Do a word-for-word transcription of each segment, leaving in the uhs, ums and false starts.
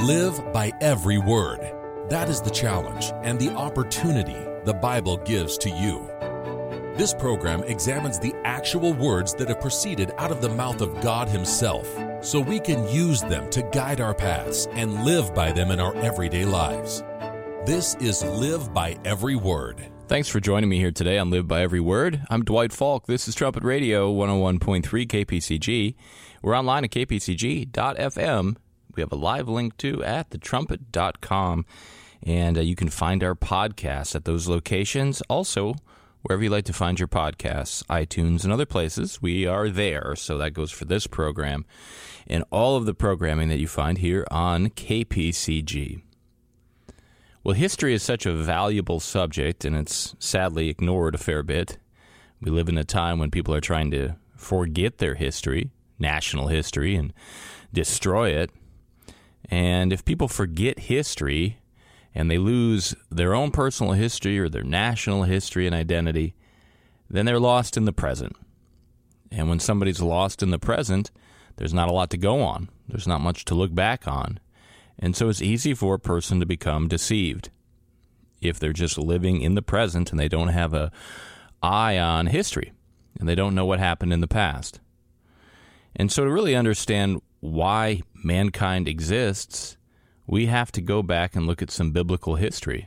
Live by every word. That is the challenge and the opportunity the Bible gives to you. This program examines the actual words that have proceeded out of the mouth of God Himself, so we can use them to guide our paths and live by them in our everyday lives. This is Live by Every Word. Thanks for joining me here today on Live by Every Word. I'm Dwight Falk. This is Trumpet Radio one oh one point three K P C G. We're online at k p c g dot f m. We have a live link too at the trumpet dot com, and uh, you can find our podcasts at those locations. Also, wherever you like to find your podcasts, iTunes and other places, we are there. So that goes for this program and all of the programming that you find here on K P C G. Well, history is such a valuable subject, and it's sadly ignored a fair bit. We live in a time when people are trying to forget their history, national history, and destroy it. And if people forget history and they lose their own personal history or their national history and identity, then they're lost in the present. And when somebody's lost in the present, there's not a lot to go on. There's not much to look back on. And so it's easy for a person to become deceived if they're just living in the present and they don't have an eye on history and they don't know what happened in the past. And so to really understand why mankind exists, we have to go back and look at some biblical history.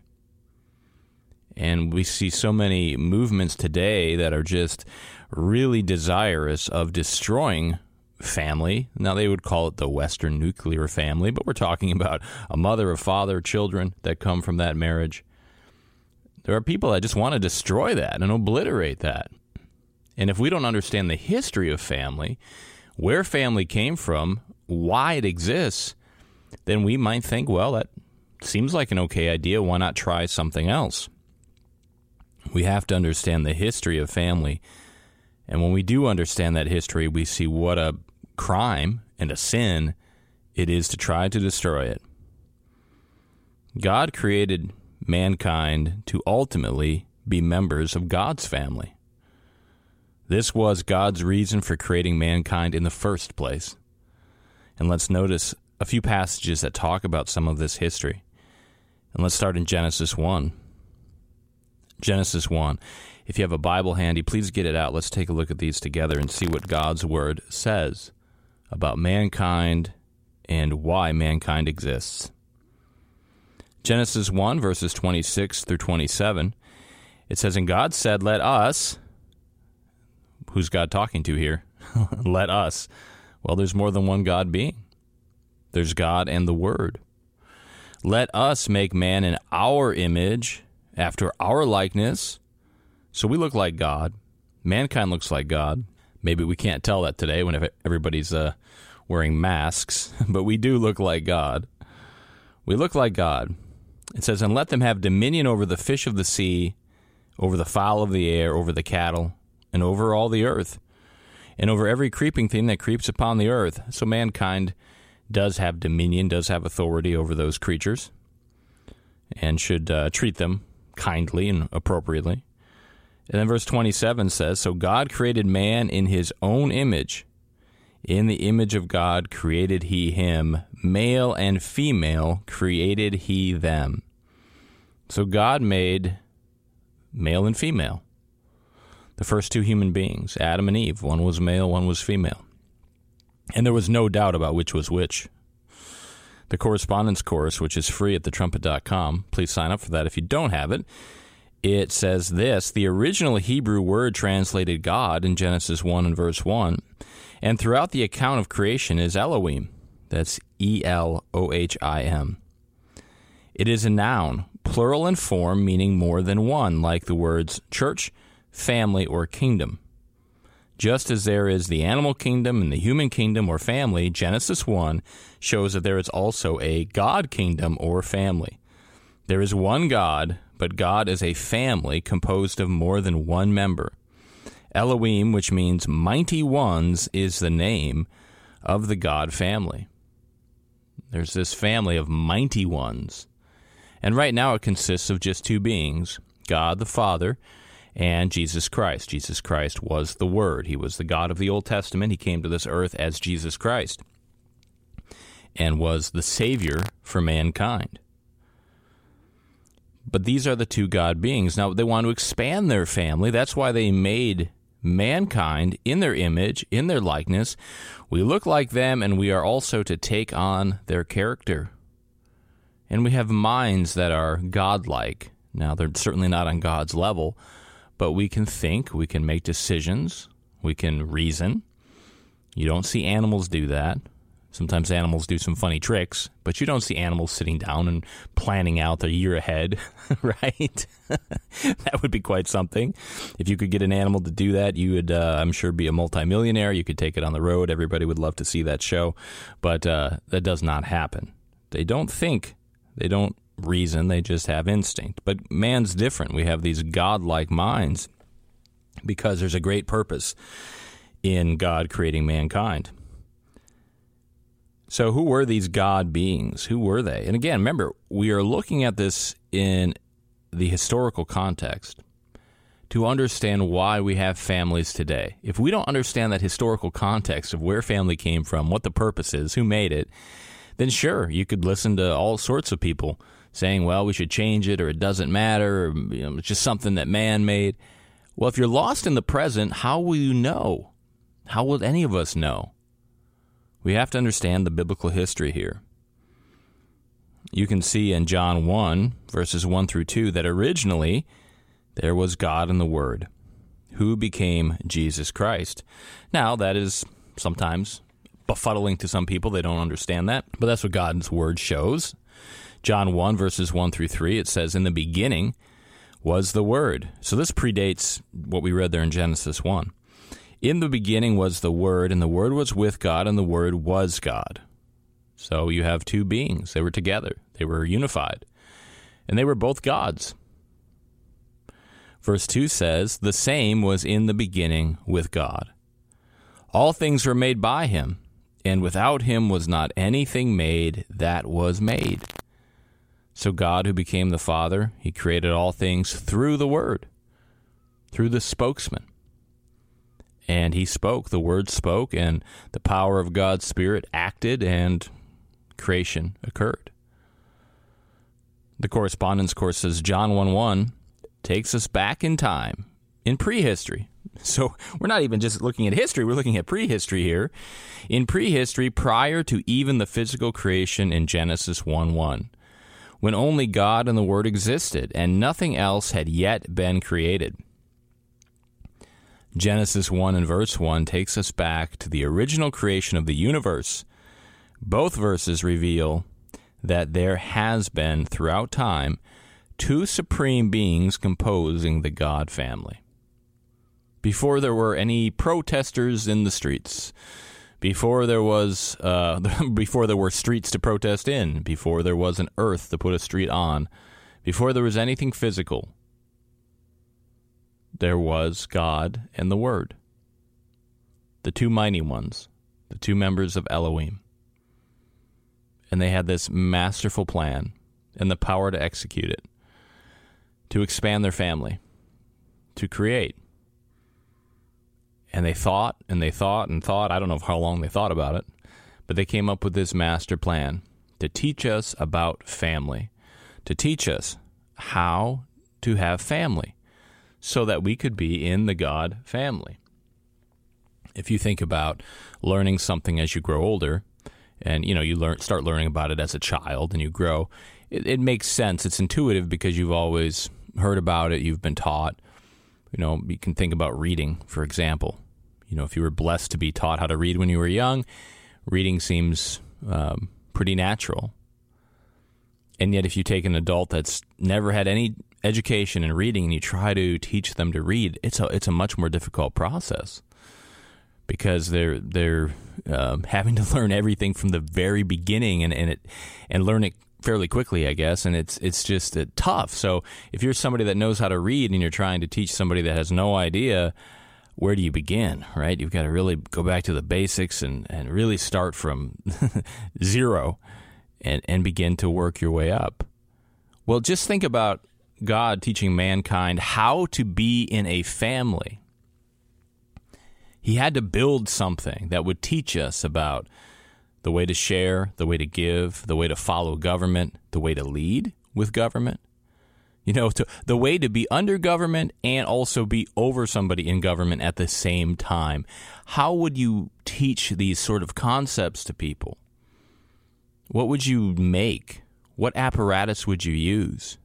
And we see so many movements today that are just really desirous of destroying family. Now, they would call it the Western nuclear family, but we're talking about a mother, a father, children that come from that marriage. There are people that just want to destroy that and obliterate that. And if we don't understand the history of family, where family came from, why it exists, then we might think, well, that seems like an okay idea. Why not try something else? We have to understand the history of family. And when we do understand that history, we see what a crime and a sin it is to try to destroy it. God created mankind to ultimately be members of God's family. This was God's reason for creating mankind in the first place. And let's notice a few passages that talk about some of this history. And let's start in Genesis one. Genesis one. If you have a Bible handy, please get it out. Let's take a look at these together and see what God's Word says about mankind and why mankind exists. Genesis one, verses twenty-six through twenty-seven. It says, "And God said, let us..." Who's God talking to here? Let us. Well, there's more than one God being. There's God and the Word. "Let us make man in our image, after our likeness." So we look like God. Mankind looks like God. Maybe we can't tell that today when everybody's uh, wearing masks, but we do look like God. We look like God. It says, "And let them have dominion over the fish of the sea, over the fowl of the air, over the cattle, and over all the earth, and over every creeping thing that creeps upon the earth." So mankind does have dominion, does have authority over those creatures, and should uh, treat them kindly and appropriately. And then verse twenty-seven says, "So God created man in His own image. In the image of God created He him. Male and female created He them." So God made male and female. The first two human beings, Adam and Eve. One was male, one was female. And there was no doubt about which was which. The correspondence course, which is free at the trumpet dot com, please sign up for that if you don't have it. It says this: "The original Hebrew word translated God in Genesis one and verse one, and throughout the account of creation is Elohim." That's E L O H I M. It is a noun, plural in form, meaning more than one, like the words church, family, or kingdom. Just as there is the animal kingdom and the human kingdom or family, Genesis one shows that there is also a God kingdom or family. There is one God, but God is a family composed of more than one member. Elohim, which means mighty ones, is the name of the God family. There's this family of mighty ones. And right now it consists of just two beings, God the Father and Jesus Christ. Jesus Christ was the Word. He was the God of the Old Testament. He came to this earth as Jesus Christ. and was the Savior for mankind. But these are the two God beings. Now, they want to expand their family. That's why they made mankind in their image, in their likeness. We look like them, and we are also to take on their character. And we have minds that are godlike. Now, they're certainly not on God's level, but we can think, we can make decisions, we can reason. You don't see animals do that. Sometimes animals do some funny tricks, but you don't see animals sitting down and planning out their year ahead, right? That would be quite something. If you could get an animal to do that, you would, uh, I'm sure, be a multimillionaire. You could take it on the road. Everybody would love to see that show, but uh, that does not happen. They don't think. They don't reason. They just have instinct. But man's different. We have these godlike minds because there's a great purpose in God creating mankind. So who were these God beings? Who were they? And again, remember, we are looking at this in the historical context to understand why we have families today. If we don't understand that historical context of where family came from, what the purpose is, who made it, then sure, you could listen to all sorts of people saying, well, we should change it, or it doesn't matter, or you know, it's just something that man made. Well, if you're lost in the present, how will you know? How will any of us know? We have to understand the biblical history here. You can see in John one, verses one through two, that originally there was God in the Word, who became Jesus Christ. Now, that is sometimes befuddling to some people. They don't understand that, but that's what God's Word shows. John one, verses one through three, it says, in the beginning was the Word. So this predates what we read there in Genesis one. In the beginning was the Word, and the Word was with God, and the Word was God. So you have two beings. They were together. They were unified. And they were both gods. Verse two says, the same was in the beginning with God. All things were made by him, and without him was not anything made that was made. So God, who became the Father, he created all things through the Word, through the spokesman. And he spoke, the Word spoke, and the power of God's Spirit acted, and creation occurred. The correspondence course says John one one takes us back in time, in prehistory. So we're not even just looking at history, we're looking at prehistory here. In prehistory, prior to even the physical creation in Genesis one one, when only God and the Word existed, and nothing else had yet been created. Genesis one and verse one takes us back to the original creation of the universe. Both verses reveal that there has been, throughout time, two supreme beings composing the God family. Before there were any protesters in the streets, before there was, uh, before there were streets to protest in, before there was an earth to put a street on, before there was anything physical, there was God and the Word, the two mighty ones, the two members of Elohim. And they had this masterful plan and the power to execute it, to expand their family, to create. And they thought and they thought and thought, I don't know how long they thought about it, but they came up with this master plan to teach us about family, to teach us how to have family, so that we could be in the God family. If you think about learning something as you grow older, and you know you learn start learning about it as a child, and you grow, it, it makes sense. It's intuitive because you've always heard about it. You've been taught. You know, you can think about reading, for example. You know, if you were blessed to be taught how to read when you were young, reading seems um, pretty natural. And yet, if you take an adult that's never had any education in reading and you try to teach them to read, it's a it's a much more difficult process because they're they're uh, having to learn everything from the very beginning and, and it and learn it fairly quickly, I guess, and it's it's just uh, tough. So if you're somebody that knows how to read and you're trying to teach somebody that has no idea, where do you begin, right? You've got to really go back to the basics and, and really start from zero and, and begin to work your way up. Well, just think about God teaching mankind how to be in a family. He had to build something that would teach us about the way to share, the way to give, the way to follow government, the way to lead with government. You know, to, the way to be under government and also be over somebody in government at the same time. How would you teach these sort of concepts to people? What would you make? What apparatus would you use?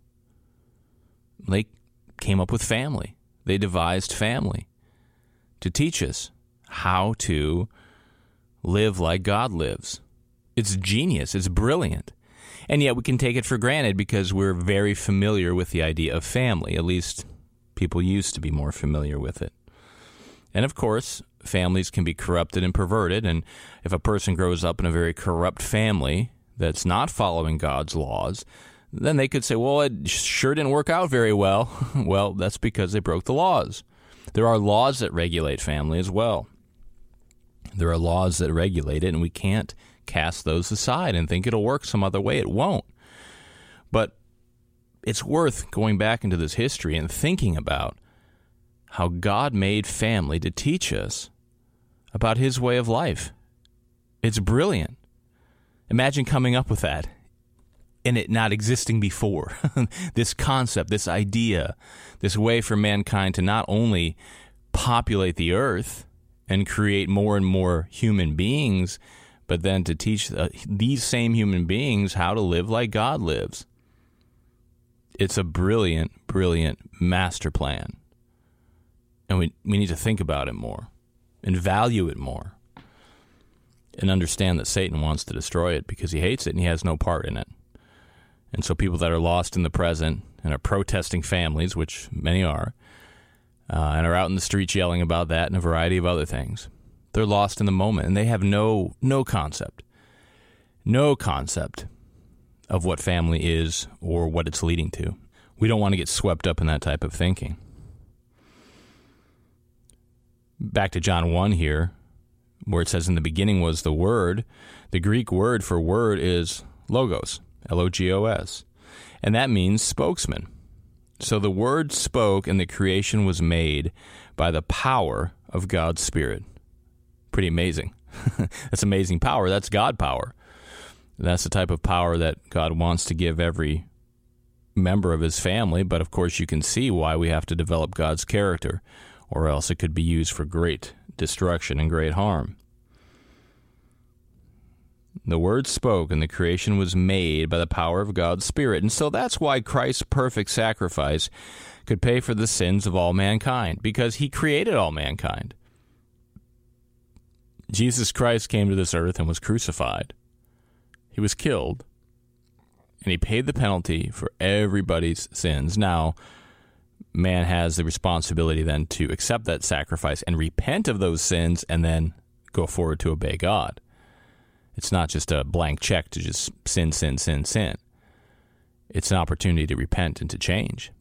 They came up with family. They devised family to teach us how to live like God lives. It's genius. It's brilliant. And yet we can take it for granted because we're very familiar with the idea of family. At least people used to be more familiar with it. And of course, families can be corrupted and perverted. And if a person grows up in a very corrupt family that's not following God's laws, then they could say, well, it sure didn't work out very well. Well, that's because they broke the laws. There are laws that regulate family as well. There are laws that regulate it, and we can't cast those aside and think it'll work some other way. It won't. But it's worth going back into this history and thinking about how God made family to teach us about his way of life. It's brilliant. Imagine coming up with that and it not existing before. This concept, this idea, this way for mankind to not only populate the earth and create more and more human beings, but then to teach uh, these same human beings how to live like God lives. It's a brilliant, brilliant master plan. And we, we need to think about it more and value it more and understand that Satan wants to destroy it because he hates it and he has no part in it. And so people that are lost in the present and are protesting families, which many are, uh, and are out in the streets yelling about that and a variety of other things, they're lost in the moment, and they have no no concept, no concept of what family is or what it's leading to. We don't want to get swept up in that type of thinking. Back to John one here, where it says, in the beginning was the Word. The Greek word for word is logos, L O G O S, and that means spokesman. So the Word spoke, and the creation was made by the power of God's Spirit. Pretty amazing. That's amazing power. That's God power. That's the type of power that God wants to give every member of his family. But of course, you can see why we have to develop God's character, or else it could be used for great destruction and great harm. The Word spoke, and the creation was made by the power of God's Spirit. And so that's why Christ's perfect sacrifice could pay for the sins of all mankind, because he created all mankind. Jesus Christ came to this earth and was crucified. He was killed, and he paid the penalty for everybody's sins. Now, man has the responsibility then to accept that sacrifice and repent of those sins and then go forward to obey God. It's not just a blank check to just sin, sin, sin, sin. It's an opportunity to repent and to change.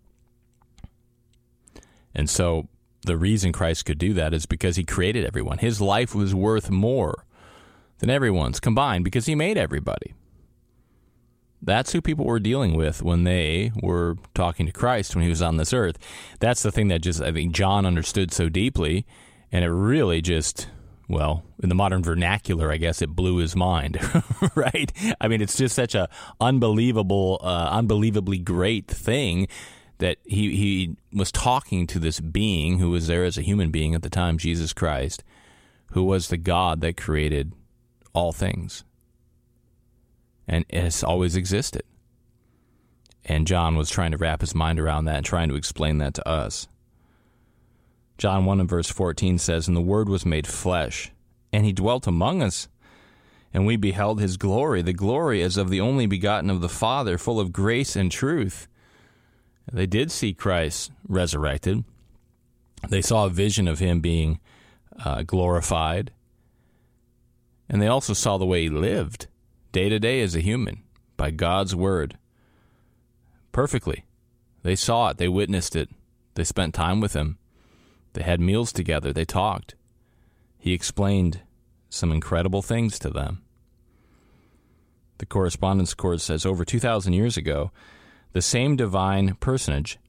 And so the reason Christ could do that is because he created everyone. His life was worth more than everyone's combined because he made everybody. That's who people were dealing with when they were talking to Christ when he was on this earth. That's the thing that just, I think, John understood so deeply, and it really just, well, in the modern vernacular, I guess, it blew his mind, right? I mean, it's just such a unbelievable, uh, unbelievably great thing that he, he was talking to this being who was there as a human being at the time, Jesus Christ, who was the God that created all things and has always existed. And John was trying to wrap his mind around that and trying to explain that to us. John one and verse fourteen says, and the Word was made flesh, and he dwelt among us, and we beheld his glory, the glory as of the only begotten of the Father, full of grace and truth. They did see Christ resurrected. They saw a vision of him being uh, glorified. And they also saw the way he lived day to day as a human by God's word perfectly. They saw it. They witnessed it. They spent time with him. They had meals together. They talked. He explained some incredible things to them. The Correspondence Course says over two thousand years ago, the same divine personage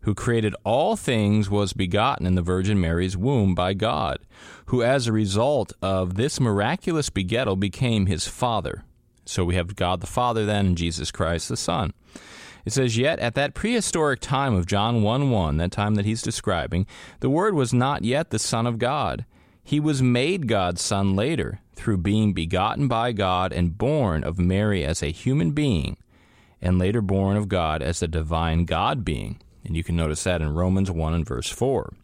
who created all things, was begotten in the Virgin Mary's womb by God, who as a result of this miraculous begettal became his Father. So we have God the Father then and Jesus Christ the Son. It says, yet at that prehistoric time of John one one, that time that he's describing, the Word was not yet the Son of God. He was made God's Son later, through being begotten by God and born of Mary as a human being, and later born of God as the divine God being. And you can notice that in Romans one and verse four.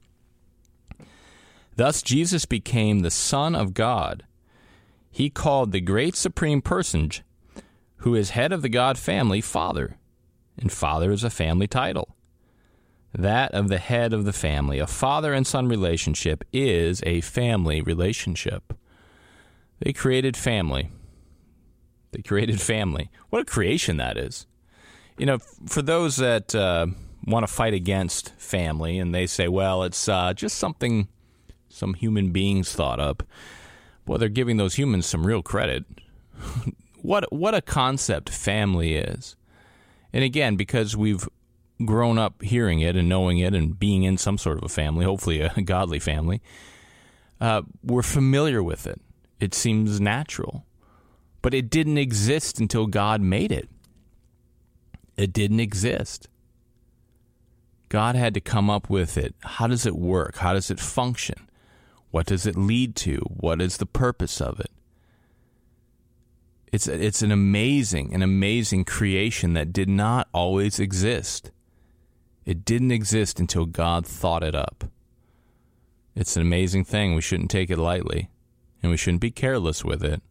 Thus Jesus became the Son of God. He called the great supreme personage, who is head of the God family, Father. And Father is a family title. That of the head of the family. A father and son relationship is a family relationship. They created family. They created family. What a creation that is. You know, for those that uh, want to fight against family, and they say, well, it's uh, just something some human beings thought up. Well, they're giving those humans some real credit. what what a concept family is. And again, because we've grown up hearing it and knowing it and being in some sort of a family, hopefully a godly family, uh, we're familiar with it. It seems natural. But it didn't exist until God made it. It didn't exist. God had to come up with it. How does it work? How does it function? What does it lead to? What is the purpose of it? It's it's an amazing, an amazing creation that did not always exist. It didn't exist until God thought it up. It's an amazing thing. We shouldn't take it lightly, and we shouldn't be careless with it.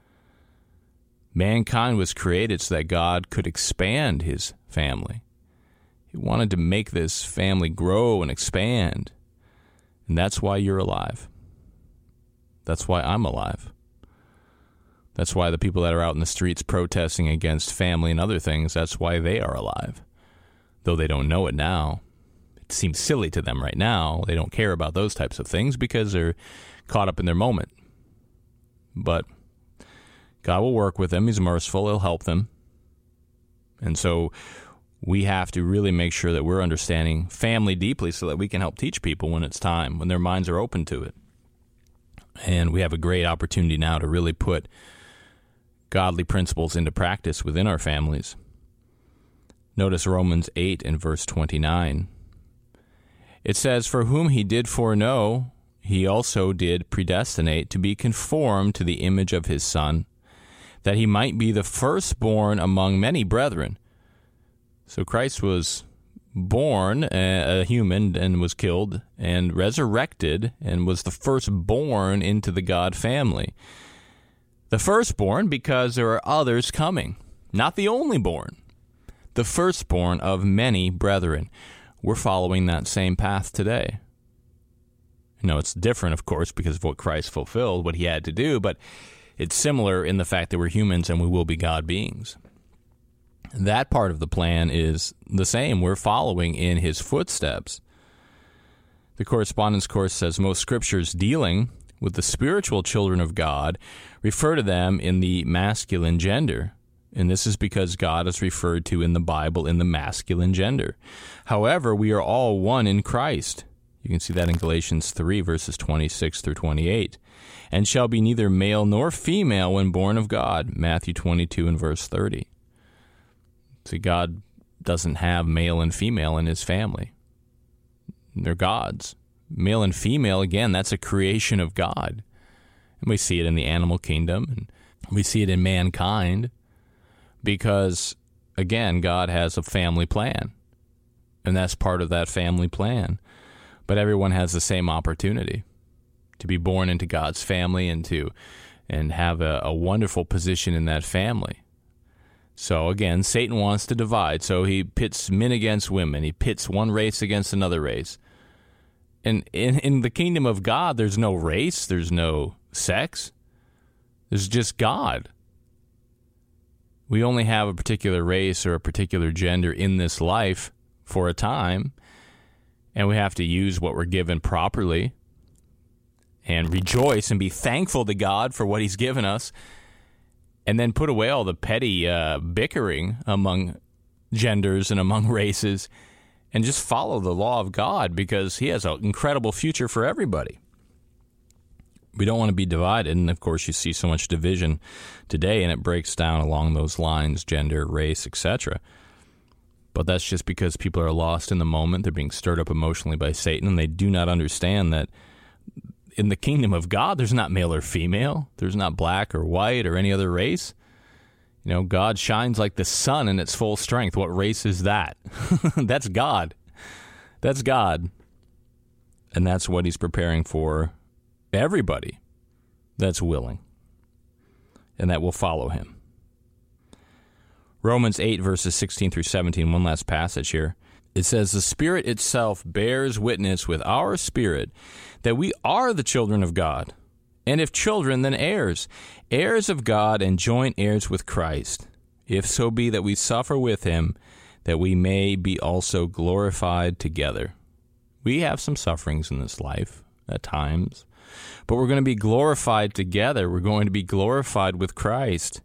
Mankind was created so that God could expand his family. He wanted to make this family grow and expand. And that's why you're alive. That's why I'm alive. That's why the people that are out in the streets protesting against family and other things, that's why they are alive. Though they don't know it now. It seems silly to them right now. They don't care about those types of things because they're caught up in their moment. But God will work with them. He's merciful. He'll help them. And so we have to really make sure that we're understanding family deeply so that we can help teach people when it's time, when their minds are open to it. And we have a great opportunity now to really put godly principles into practice within our families. Notice Romans eight and verse twenty-nine. It says, for whom he did foreknow, he also did predestinate to be conformed to the image of his Son, that he might be the firstborn among many brethren. So Christ was born a, a human and was killed and resurrected and was the firstborn into the God family. The firstborn because there are others coming, not the only born. The firstborn of many brethren. We're following that same path today. You know, it's different, of course, because of what Christ fulfilled, what he had to do, but it's similar in the fact that we're humans and we will be God beings. That part of the plan is the same. We're following in his footsteps. The correspondence course says most scriptures dealing with the spiritual children of God refer to them in the masculine gender. And this is because God is referred to in the Bible in the masculine gender. However, we are all one in Christ. You can see that in Galatians three, verses twenty-six through twenty-eight. And shall be neither male nor female when born of God. Matthew twenty-two and verse thirty. See, God doesn't have male and female in his family. They're gods. Male and female, again, that's a creation of God. And we see it in the animal kingdom, and we see it in mankind, because, again, God has a family plan, and that's part of that family plan. But everyone has the same opportunity to be born into God's family and to and have a, a wonderful position in that family. So, again, Satan wants to divide, so he pits men against women. He pits one race against another race. And in, in the kingdom of God, there's no race, there's no sex, there's just God. We only have a particular race or a particular gender in this life for a time, and we have to use what we're given properly and rejoice and be thankful to God for what he's given us, and then put away all the petty uh, bickering among genders and among races and just follow the law of God, because he has an incredible future for everybody. We don't want to be divided, and of course you see so much division today, and it breaks down along those lines, gender, race, et cetera. But that's just because people are lost in the moment. They're being stirred up emotionally by Satan, and they do not understand that in the kingdom of God, there's not male or female. There's not black or white or any other race. You know, God shines like the sun in its full strength. What race is that? That's God. That's God. And that's what he's preparing for everybody that's willing and that will follow him. Romans eight, verses sixteen through seventeen, one last passage here. It says, "The Spirit itself bears witness with our spirit that we are the children of God. And if children, then heirs, heirs of God and joint heirs with Christ, if so be that we suffer with him, that we may be also glorified together." We have some sufferings in this life at times, but we're going to be glorified together. We're going to be glorified with Christ.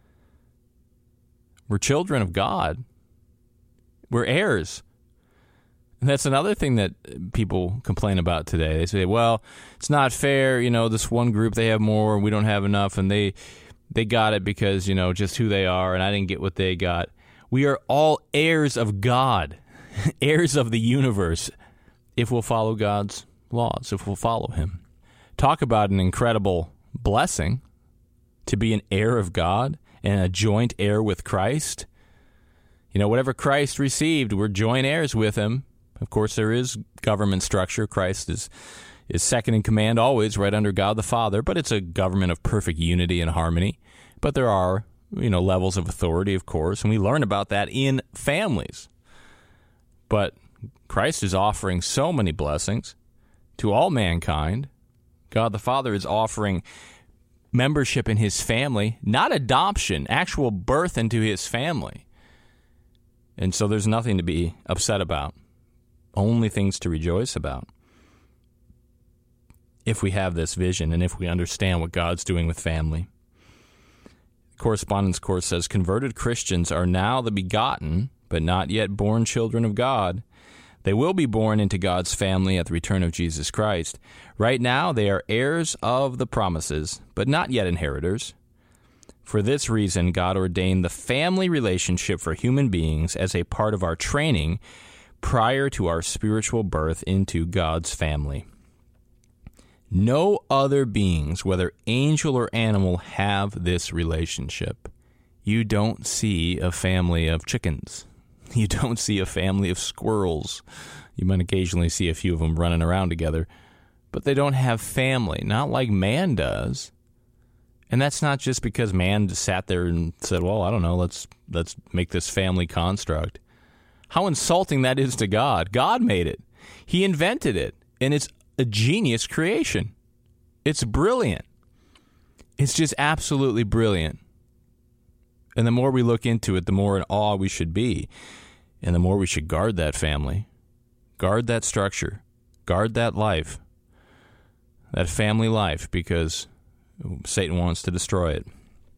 We're children of God. We're heirs. And that's another thing that people complain about today. They say, well, it's not fair. You know, this one group, they have more, and we don't have enough, and they they got it because, you know, just who they are, and I didn't get what they got. We are all heirs of God, heirs of the universe, if we'll follow God's laws, if we'll follow him. Talk about an incredible blessing to be an heir of God and a joint heir with Christ. You know, whatever Christ received, we're joint heirs with him. Of course, there is government structure. Christ is is second in command always, right under God the Father, but it's a government of perfect unity and harmony. But there are, you know, levels of authority, of course, and we learn about that in families. But Christ is offering so many blessings to all mankind. God the Father is offering membership in his family, not adoption, actual birth into his family. And so there's nothing to be upset about. Only things to rejoice about if we have this vision and if we understand what God's doing with family. Correspondence Course says, converted Christians are now the begotten, but not yet born children of God. They will be born into God's family at the return of Jesus Christ. Right now, they are heirs of the promises, but not yet inheritors. For this reason, God ordained the family relationship for human beings as a part of our training prior to our spiritual birth into God's family. No other beings, whether angel or animal, have this relationship. You don't see a family of chickens. You don't see a family of squirrels. You might occasionally see a few of them running around together, but they don't have family, not like man does. And that's not just because man just sat there and said, well, I don't know, let's let's make this family construct. How insulting that is to God. God made it. He invented it, and it's a genius creation. It's brilliant. It's just absolutely brilliant. And the more we look into it, the more in awe we should be, and the more we should guard that family, guard that structure, guard that life, that family life, because Satan wants to destroy it.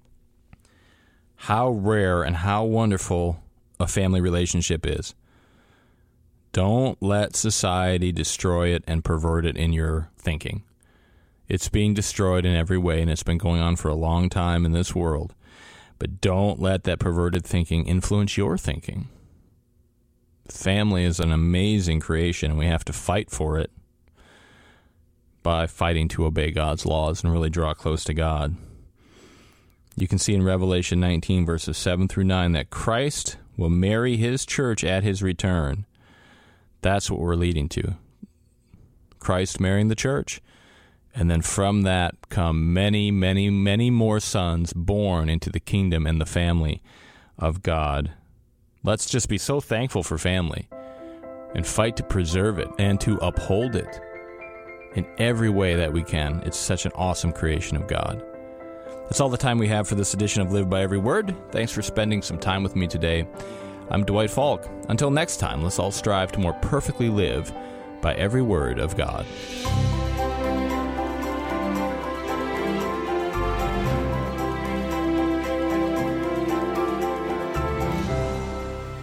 How rare and how wonderful a family relationship is. Don't let society destroy it and pervert it in your thinking. It's being destroyed in every way, and it's been going on for a long time in this world. But don't let that perverted thinking influence your thinking. Family is an amazing creation, and we have to fight for it by fighting to obey God's laws and really draw close to God. You can see in Revelation nineteen, verses seven through nine, that Christ will marry his church at his return. That's what we're leading to. Christ marrying the church. And then from that come many, many, many more sons born into the kingdom and the family of God. Let's just be so thankful for family and fight to preserve it and to uphold it in every way that we can. It's such an awesome creation of God. That's all the time we have for this edition of Live by Every Word. Thanks for spending some time with me today. I'm Dwight Falk. Until next time, let's all strive to more perfectly live by every word of God.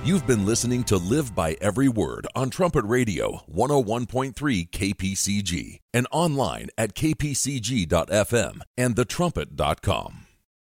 You've been listening to Live by Every Word on Trumpet Radio one oh one point three K P C G and online at k p c g dot f m and the trumpet dot com.